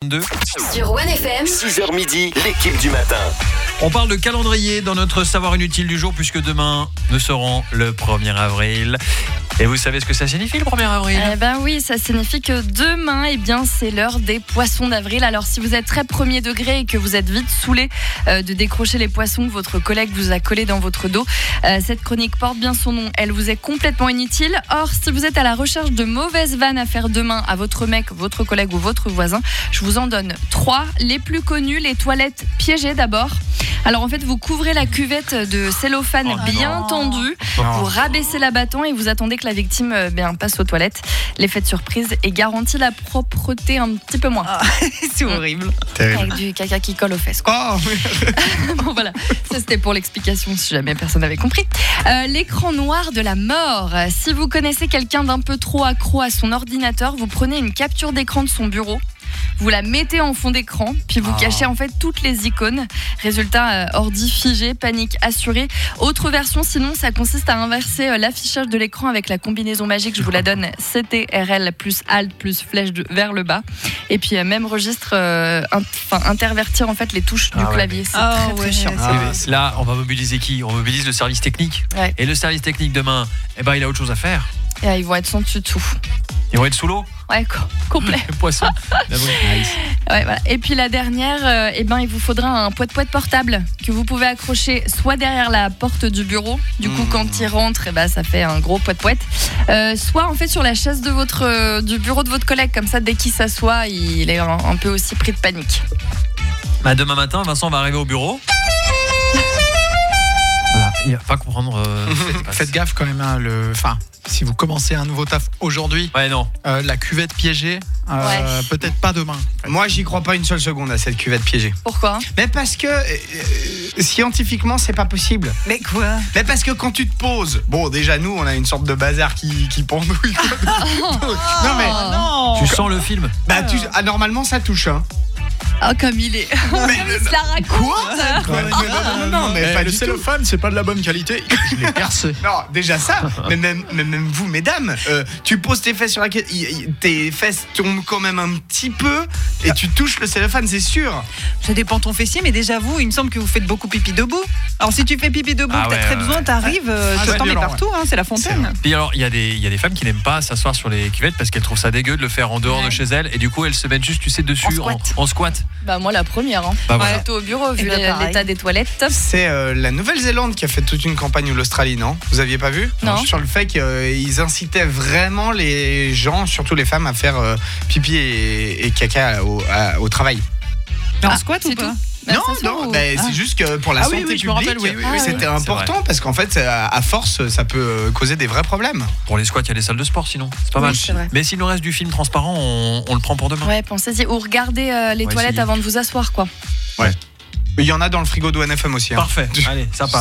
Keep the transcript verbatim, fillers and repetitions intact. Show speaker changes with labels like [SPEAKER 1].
[SPEAKER 1] vingt-deux.
[SPEAKER 2] Sur One F M,
[SPEAKER 3] six heures midi, l'équipe du matin.
[SPEAKER 1] On parle de calendrier dans notre savoir inutile du jour, puisque demain, nous serons le premier avril. Et vous savez ce que ça signifie le premier avril ?
[SPEAKER 4] Eh ben oui, ça signifie que demain, eh bien, c'est l'heure des poissons d'avril. Alors si vous êtes très premier degré et que vous êtes vite saoulé euh, de décrocher les poissons que votre collègue vous a collés dans votre dos, euh, cette chronique porte bien son nom. Elle vous est complètement inutile. Or, si vous êtes à la recherche de mauvaises vannes à faire demain à votre mec, votre collègue ou votre voisin, je vous en donne trois. Les plus connues, les toilettes piégées d'abord. Alors en fait, vous couvrez la cuvette de cellophane
[SPEAKER 1] Oh
[SPEAKER 4] bien
[SPEAKER 1] non.
[SPEAKER 4] tendue, vous rabaissez l'abattant et vous attendez que la victime euh, bien, passe aux toilettes. L'effet de surprise est garanti, la propreté un petit peu moins.
[SPEAKER 5] Ah, c'est horrible.
[SPEAKER 4] Avec du caca qui colle aux fesses, quoi.
[SPEAKER 6] Oh,
[SPEAKER 4] Bon voilà, ça c'était pour l'explication si jamais personne n'avait compris. Euh, l'écran noir de la mort. Si vous connaissez quelqu'un d'un peu trop accro à son ordinateur, vous prenez une capture d'écran de son bureau. Vous la mettez en fond d'écran, puis vous
[SPEAKER 1] Ah.
[SPEAKER 4] cachez en fait toutes les icônes. Résultat, euh, ordi figé, panique assurée. Autre version, sinon, ça consiste à inverser euh, l'affichage de l'écran avec la combinaison magique. Je vous la donne, C T R L plus Alt plus flèche de, vers le bas. Et puis euh, même registre, euh, int- intervertir en fait les touches du
[SPEAKER 1] Ah ouais,
[SPEAKER 4] clavier. C'est
[SPEAKER 5] Ah
[SPEAKER 4] très, très
[SPEAKER 5] ouais,
[SPEAKER 4] chiant.
[SPEAKER 5] c'est-
[SPEAKER 1] Ah, là, on va mobiliser qui ? On mobilise le service technique.
[SPEAKER 4] Ouais.
[SPEAKER 1] Et le service technique demain, eh ben, il a autre chose à faire.
[SPEAKER 4] Et, euh, ils vont être sans tutu.
[SPEAKER 1] Ils vont être sous l'eau.
[SPEAKER 4] Ouais, co- complet.
[SPEAKER 1] Les poissons. Nice.
[SPEAKER 4] Ouais, voilà. Et puis la dernière, euh, eh ben, il vous faudra un poète-poète portable que vous pouvez accrocher soit derrière la porte du bureau. Du coup,
[SPEAKER 6] Mmh.
[SPEAKER 4] quand il rentre, eh ben, ça fait un gros poète-poète. Euh, soit en fait sur la chaise de votre, euh, du bureau de votre collègue. Comme ça, dès qu'il s'assoit, il est un, un peu aussi pris de panique.
[SPEAKER 1] Bah, demain matin, Vincent va arriver au bureau. Voilà. Il va pas comprendre. euh, ce qui se passe.
[SPEAKER 6] faites gaffe quand même. Hein, le... Enfin, si vous commencez un nouveau taf aujourd'hui,
[SPEAKER 1] Ouais, non.
[SPEAKER 6] euh, la cuvette piégée, euh,
[SPEAKER 4] Ouais.
[SPEAKER 6] peut-être pas demain.
[SPEAKER 7] Moi, j'y crois pas une seule seconde à cette cuvette piégée.
[SPEAKER 4] Pourquoi ?
[SPEAKER 7] Mais parce que euh, euh, scientifiquement, c'est pas possible.
[SPEAKER 5] Mais quoi?
[SPEAKER 7] Mais parce que quand tu te poses, bon, déjà nous, on a une sorte de bazar qui, qui pendouille. non mais,
[SPEAKER 5] non.
[SPEAKER 1] Tu sens le film.
[SPEAKER 7] bah, tu, ah, normalement, ça touche. Hein.
[SPEAKER 4] Ah, comme il est.
[SPEAKER 7] Mais,
[SPEAKER 4] Il se la raconte.
[SPEAKER 7] quoi Ouais, non, non, non, non, mais
[SPEAKER 6] Eh,
[SPEAKER 7] pas
[SPEAKER 6] le
[SPEAKER 7] du tout.
[SPEAKER 6] cellophane, c'est pas de la bonne qualité. Je l'ai percé.
[SPEAKER 7] Non, déjà ça, mais même, mais même vous, mesdames, euh, tu poses tes fesses sur laquelle tes fesses tombent quand même un petit peu et tu touches le cellophane, c'est sûr.
[SPEAKER 5] Ça dépend ton fessier, mais déjà vous, il me semble que vous faites beaucoup pipi debout. Alors si tu fais pipi debout,
[SPEAKER 1] Ah
[SPEAKER 5] que t'as
[SPEAKER 1] ouais,
[SPEAKER 5] très
[SPEAKER 1] ouais,
[SPEAKER 5] besoin,
[SPEAKER 1] ouais.
[SPEAKER 5] t'arrives, euh,
[SPEAKER 6] Ah,
[SPEAKER 5] tu
[SPEAKER 6] c'est
[SPEAKER 5] t'en mets
[SPEAKER 6] violent,
[SPEAKER 5] partout, hein, c'est la fontaine.
[SPEAKER 1] Puis alors, il y, a des- il y a des femmes qui n'aiment pas s'asseoir sur les cuvettes parce qu'elles trouvent ça dégueu de le faire en dehors
[SPEAKER 4] Ouais.
[SPEAKER 1] de chez elles. Et du coup, elles se mettent juste, tu sais, dessus
[SPEAKER 4] En squat.
[SPEAKER 1] en, en squat.
[SPEAKER 4] Bah, moi, la première. Hein.
[SPEAKER 1] Bah voilà.
[SPEAKER 4] Plutôt au bureau, vu
[SPEAKER 5] Eh ben,
[SPEAKER 4] les-
[SPEAKER 5] pareil.
[SPEAKER 4] l'état des toilettes.
[SPEAKER 7] C'est euh, la Nouvelle-Zélande qui a fait toute une campagne, ou l'Australie, non? Vous aviez pas vu?
[SPEAKER 4] Non.
[SPEAKER 7] Sur le fait qu'ils incitaient vraiment les gens, surtout les femmes, à faire euh, pipi et, et caca au, à- au travail.
[SPEAKER 5] Mais en
[SPEAKER 4] Ah,
[SPEAKER 5] squat ou
[SPEAKER 4] c'est
[SPEAKER 5] pas?
[SPEAKER 4] tout. Bah,
[SPEAKER 7] non,
[SPEAKER 4] ça se
[SPEAKER 7] non,
[SPEAKER 4] voit, ou-
[SPEAKER 7] bah,
[SPEAKER 4] Ah.
[SPEAKER 7] c'est juste que pour la
[SPEAKER 6] Ah oui,
[SPEAKER 7] santé
[SPEAKER 6] oui, je me
[SPEAKER 7] publique,
[SPEAKER 6] rappelle, oui, oui,
[SPEAKER 4] oui,
[SPEAKER 7] c'était
[SPEAKER 1] oui.
[SPEAKER 7] important
[SPEAKER 1] C'est vrai.
[SPEAKER 7] parce qu'en fait, à, à force, ça peut euh, causer des vrais problèmes.
[SPEAKER 1] Pour les squats, il y a des salles de sport sinon. C'est pas
[SPEAKER 4] Oui,
[SPEAKER 1] mal.
[SPEAKER 4] c'est vrai.
[SPEAKER 1] Mais s'il nous reste du film transparent, on, on le prend pour demain.
[SPEAKER 4] Ouais, pensez-y. Ou regardez euh, les
[SPEAKER 1] On va
[SPEAKER 4] toilettes
[SPEAKER 1] essayer.
[SPEAKER 4] avant de vous asseoir, quoi.
[SPEAKER 7] Il y en a dans le frigo de O N F M aussi. Hein.
[SPEAKER 1] Parfait. Allez, ça part.